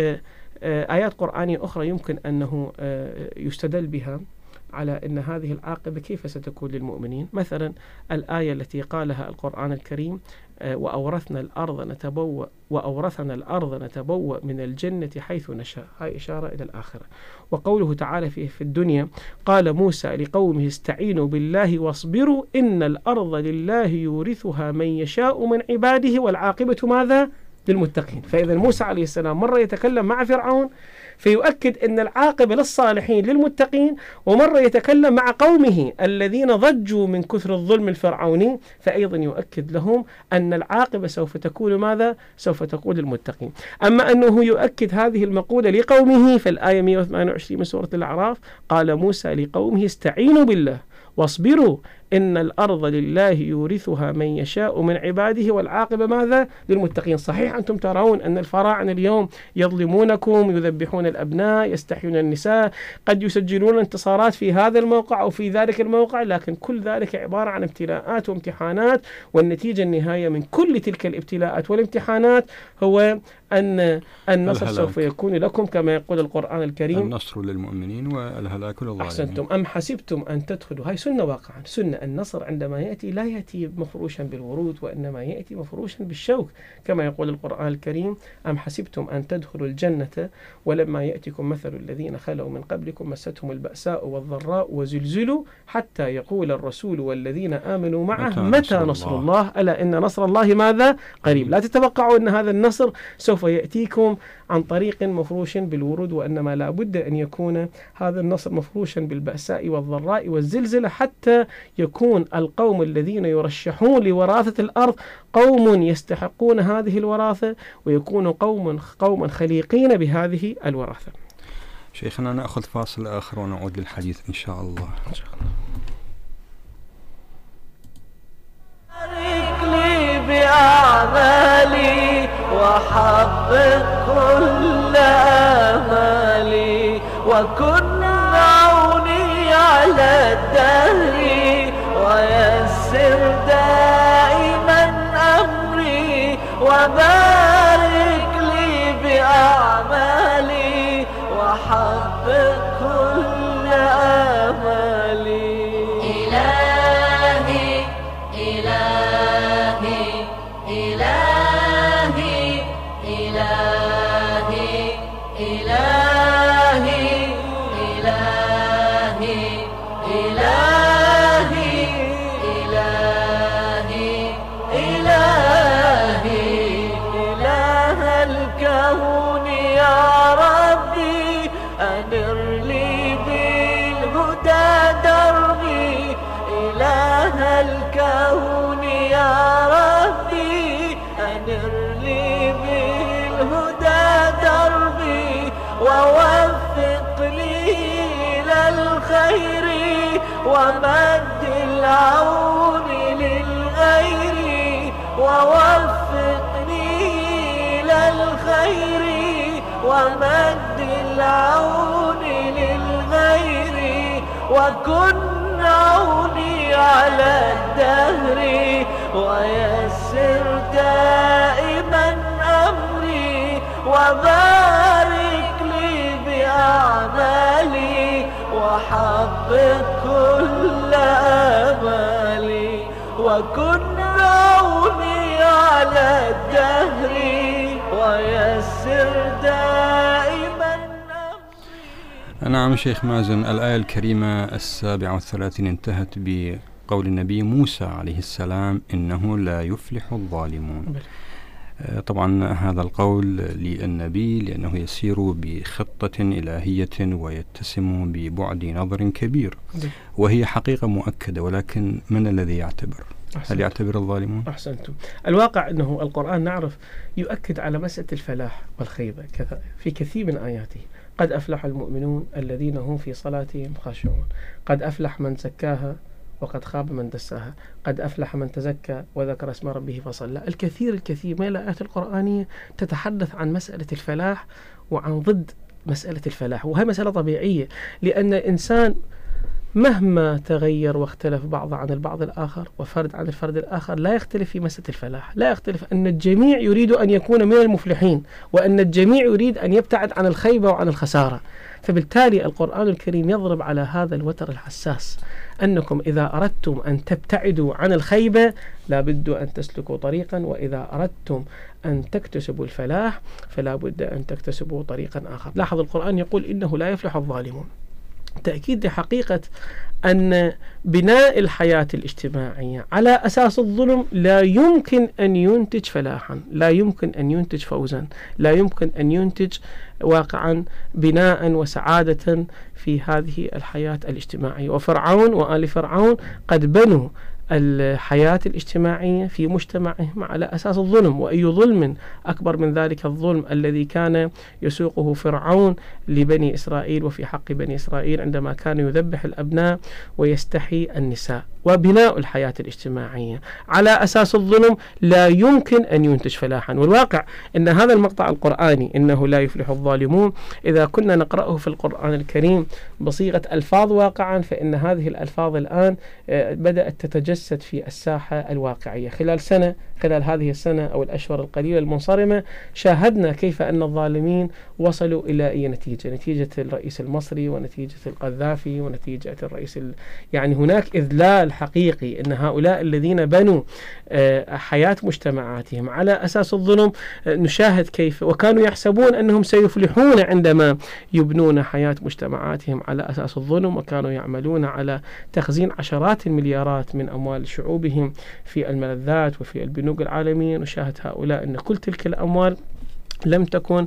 آيات قرآنية أخرى يمكن أنه يستدل بها على أن هذه العاقبة كيف ستكون للمؤمنين. مثلا الآية التي قالها القرآن الكريم وأورثنا الأرض نتبوأ وأورثنا الأرض نتبوأ من الجنة حيث نشاء، هاي إشارة إلى الآخرة. وقوله تعالى في, في الدنيا قال موسى لقومه استعينوا بالله واصبروا إن الأرض لله يورثها من يشاء من عباده والعاقبة ماذا؟ للمتقين. فإذا موسى عليه السلام مرة يتكلم مع فرعون فيؤكد أن العاقبة للصالحين للمتقين، ومرة يتكلم مع قومه الذين ضجوا من كثر الظلم الفرعوني فأيضا يؤكد لهم أن العاقبة سوف تكون ماذا؟ سوف تكون للمتقين. أما أنه يؤكد هذه المقولة لقومه فالآية مئة وثمانية وعشرين من سورة الأعراف قال موسى لقومه استعينوا بالله واصبروا إن الأرض لله يورثها من يشاء من عباده والعاقبة ماذا؟ للمتقين. صحيح أنتم ترون أن الفراعنة اليوم يظلمونكم، يذبحون الأبناء، يستحيون النساء، قد يسجلون انتصارات في هذا الموقع أو في ذلك الموقع، لكن كل ذلك عبارة عن ابتلاءات وامتحانات، والنتيجة النهاية من كل تلك الابتلاءات والامتحانات هو أن النصر سوف يكون لكم كما يقول القرآن الكريم النصر للمؤمنين والهلاك للظالمين. أحسنتم. أم حسبتم أن تدخلوا، هاي سنة واقعا، سنة النصر عندما يأتي لا يأتي مفروشا بالورود وإنما يأتي مفروشا بالشوك كما يقول القرآن الكريم أم حسبتم أن تدخلوا الجنة ولما يأتكم مثل الذين خلوا من قبلكم مستهم البأساء والضراء وزلزلوا حتى يقول الرسول والذين آمنوا معه متى, متى نصر, نصر الله. الله ألا إن نصر الله ماذا؟ قريب. لا تتوقعوا أن هذا النصر سوف يأتيكم عن طريق مفروش بالورود، وإنما لا بد أن يكون هذا النصر مفروشا بالبأساء والضراء والزلزلة حتى يكون القوم الذين يرشحون لوراثة الأرض قوم يستحقون هذه الوراثة ويكون قوم قوما خليقين بهذه الوراثة. شيخنا نأخذ فاصل آخر ونعود للحديث إن شاء الله. إن شاء الله. بارك لي بأعمالي وحقق كل آمالي وكن عوني على الدهر ويسر دائما أمري وبارك لي بأعمالي وحقق كل آمالي. إلهي إلهي إلهي إلهي إلهي إلهي إلهي إلهي إلهي إله الكون يا ربي أنر لي بالهدى دربي. إله الكون يا ربي أنر لي بالهدى دربي ووفق لي للخير ومد العون للغير ووفقني للخير ومد العون للغير وكن عوني على الدهر ويسر دائما أمري وبارك لي بأعمالي وحقق كل آمالي وكن عوني على الدهر ويسر دائما. نعم شيخ مازن، الآية الكريمة السابعة والثلاثين انتهت بقول النبي موسى عليه السلام إنه لا يفلح الظالمون. طبعا هذا القول للنبي لأنه يسير بخطة إلهية ويتسم ببعد نظر كبير، وهي حقيقة مؤكدة، ولكن من الذي يعتبر؟ أحسنت. هل يعتبر الظالمون؟ أحسنتم. الواقع أنه القرآن نعرف يؤكد على مسألة الفلاح والخيبة في كثير من آياته. قد أفلح المؤمنون الذين هم في صلاتهم خاشعون، قد أفلح من زكاها وقد خاب من دساها، قد أفلح من تزكى وذكر اسم ربه فصلى. الكثير الكثير من الآيات القرآنية تتحدث عن مسألة الفلاح وعن ضد مسألة الفلاح، وهي مسألة طبيعية، لأن الإنسان مهما تغير واختلف بعض عن البعض الآخر وفرد عن الفرد الآخر لا يختلف في مسألة الفلاح، لا يختلف أن الجميع يريد أن يكون من المفلحين، وأن الجميع يريد أن يبتعد عن الخيبة وعن الخسارة. فبالتالي القرآن الكريم يضرب على هذا الوتر الحساس، أنكم إذا أردتم أن تبتعدوا عن الخيبة لا بد أن تسلكوا طريقا، وإذا أردتم أن تكتسبوا الفلاح فلا بد أن تكتسبوا طريقا آخر. لاحظ القرآن يقول إنه لا يفلح الظالمون، تأكيد لحقيقة أن بناء الحياة الاجتماعية على أساس الظلم لا يمكن أن ينتج فلاحا، لا يمكن أن ينتج فوزا، لا يمكن أن ينتج واقعا بناء وسعادة في هذه الحياة الاجتماعية. وفرعون وآل فرعون قد بنوا الحياة الاجتماعية في مجتمعهم على أساس الظلم، وأي ظلم أكبر من ذلك الظلم الذي كان يسوقه فرعون لبني إسرائيل وفي حق بني إسرائيل عندما كان يذبح الأبناء ويستحي النساء. وبناء الحياة الاجتماعية على أساس الظلم لا يمكن أن ينتج فلاحا. والواقع أن هذا المقطع القرآني إنه لا يفلح الظالمون إذا كنا نقرأه في القرآن الكريم بصيغة ألفاظ واقعا، فإن هذه الألفاظ الآن بدأت تتجسد في الساحة الواقعية. خلال سنة خلال هذه السنة أو الأشهر القليلة المنصرمة شاهدنا كيف أن الظالمين وصلوا إلى أي نتيجة، نتيجة الرئيس المصري ونتيجة القذافي ونتيجة الرئيس ال... يعني هناك إذلال حقيقي أن هؤلاء الذين بنوا حياة مجتمعاتهم على أساس الظلم نشاهد كيف وكانوا يحسبون أنهم سيفلحون عندما يبنون حياة مجتمعاتهم على أساس الظلم، وكانوا يعملون على تخزين عشرات المليارات من أموال شعوبهم في الملذات وفي البنوك العالمية. نشاهد هؤلاء أن كل تلك الأموال لم تكن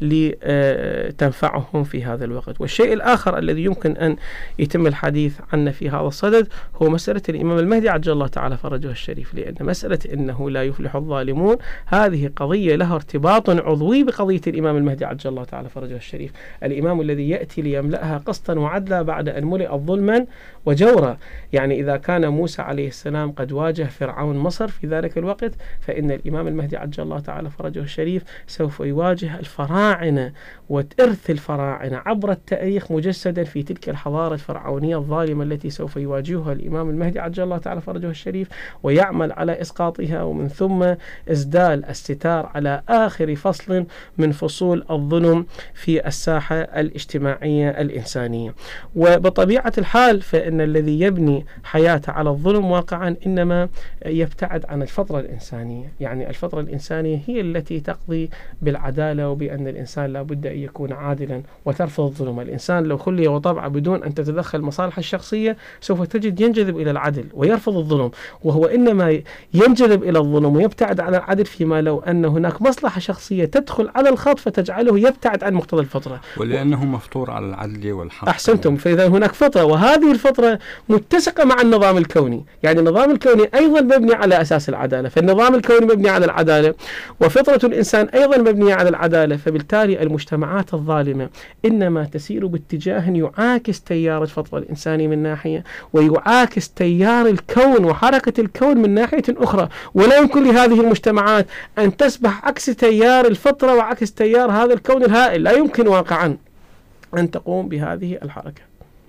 لتنفعهم في هذا الوقت. والشيء الآخر الذي يمكن أن يتم الحديث عنه في هذا الصدد هو مسألة الإمام المهدي عجل الله تعالى فرجه الشريف، لأن مسألة إنه لا يفلح الظالمون هذه قضية لها ارتباط عضوي بقضية الإمام المهدي عجل الله تعالى فرجه الشريف، الإمام الذي يأتي ليملأها قسطا وعدلا بعد أن ملئ ظلما وجورا. يعني إذا كان موسى عليه السلام قد واجه فرعون مصر في ذلك الوقت، فإن الإمام المهدي عجل الله تعالى فرجه الشريف سوف يواجه الفراعنة وإرث الفراعنة عبر التاريخ مجسدا في تلك الحضارة الفرعونية الظالمة التي سوف يواجهها الإمام المهدي عجل الله تعالى فرجه الشريف، ويعمل على إسقاطها ومن ثم إسدال الستار على آخر فصل من فصول الظلم في الساحة الاجتماعية الإنسانية. وبطبيعة الحال فإن الذي يبني حياته على الظلم واقعا إنما يبتعد عن الفطرة الإنسانية، يعني الفطرة الإنسانية هي التي تقضي بالعدالة وبأن الإنسان لا بد أن يكون عادلا وترفض الظلم. الإنسان لو خلي وطبع بدون أن تتدخل مصالحه الشخصية سوف تجد ينجذب إلى العدل ويرفض الظلم، وهو إنما ينجذب إلى الظلم ويبتعد عن العدل فيما لو أن هناك مصلحة شخصية تدخل على الخط فتجعله يبتعد عن مقتضى الفطرة، ولأنه مفطور على العدل والحق. أحسنتم. فإذا هناك فطرة وهذه الفطرة متسقة مع النظام الكوني، يعني النظام الكوني أيضا مبني على أساس العدالة، فالنظام الكوني مبني على العدالة وفطرة الإنسان أيضا مبنية على العدالة. فبالتالي المجتمعات الظالمة إنما تسير باتجاه يعاكس تيار الفطرة الإنساني من ناحية ويعاكس تيار الكون وحركة الكون من ناحية أخرى، ولا يمكن لهذه المجتمعات أن تسبح عكس تيار الفطرة وعكس تيار هذا الكون الهائل، لا يمكن واقعا أن تقوم بهذه الحركة.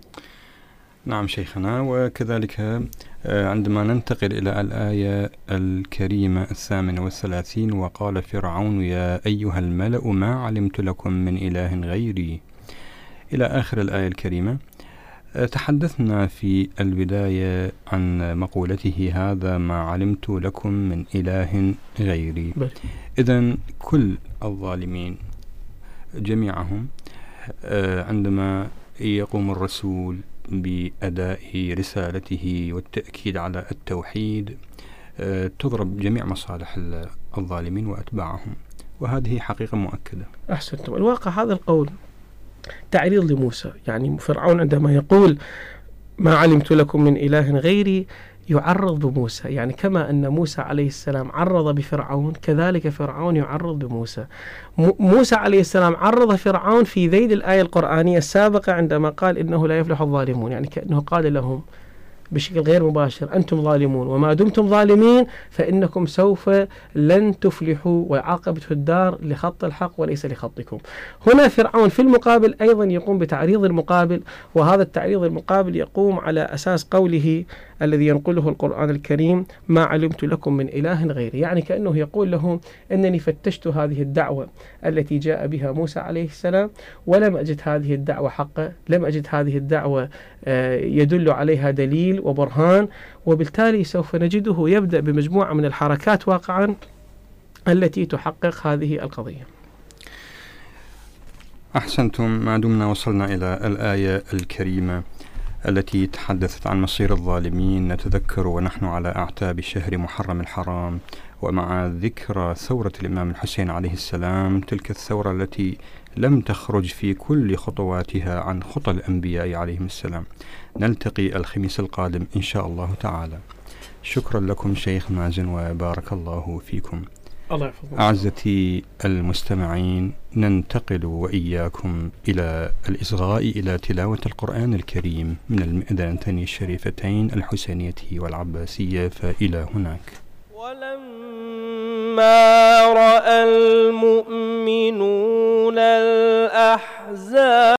نعم شيخنا. وكذلك عندما ننتقل إلى الآية الكريمة الثامنة والثلاثين وقال فرعون يا أيها الملأ ما علمت لكم من إله غيري إلى آخر الآية الكريمة، تحدثنا في البداية عن مقولته هذا ما علمت لكم من إله غيري. إذن كل الظالمين جميعهم عندما يقوم الرسول بأداء رسالته والتأكيد على التوحيد تضرب جميع مصالح الظالمين وأتباعهم، وهذه حقيقة مؤكدة. أحسنتم. الواقع هذا القول تعريض لموسى، يعني فرعون عندما يقول ما علمت لكم من إله غيري يعرض بموسى، يعني كما أن موسى عليه السلام عرض بفرعون كذلك فرعون يعرض بموسى. موسى عليه السلام عرض فرعون في ذيل الآية القرآنية السابقة عندما قال إنه لا يفلح الظالمون، يعني كأنه قال لهم بشكل غير مباشر أنتم ظالمون، وما دمتم ظالمين فإنكم سوف لن تفلحوا، وعاقبة الدار لخط الحق وليس لخطكم. هنا فرعون في المقابل أيضا يقوم بتعريض المقابل، وهذا التعريض المقابل يقوم على أساس قوله الذي ينقله القرآن الكريم ما علمت لكم من إله غيري، يعني كأنه يقول لهم أنني فتشت هذه الدعوة التي جاء بها موسى عليه السلام ولم أجد هذه الدعوة حقة، لم أجد هذه الدعوة يدل عليها دليل وبرهان، وبالتالي سوف نجده يبدأ بمجموعة من الحركات واقعا التي تحقق هذه القضية. أحسنتم. ما دمنا وصلنا إلى الآية الكريمة التي تحدثت عن مصير الظالمين، نتذكر ونحن على أعتاب شهر محرم الحرام، ومع ذكرى ثورة الإمام الحسين عليه السلام، تلك الثورة التي لم تخرج في كل خطواتها عن خطى الأنبياء عليهم السلام. نلتقي الخميس القادم إن شاء الله تعالى. شكرا لكم شيخ مازن وبارك الله فيكم. الله يحفظكم. أعزتي المستمعين، ننتقل وإياكم إلى الإصغاء إلى تلاوة القرآن الكريم من المئذنتين الشريفتين الحسينية والعباسية، فإلى هناك. ولما رأى المؤمنون الأحزاب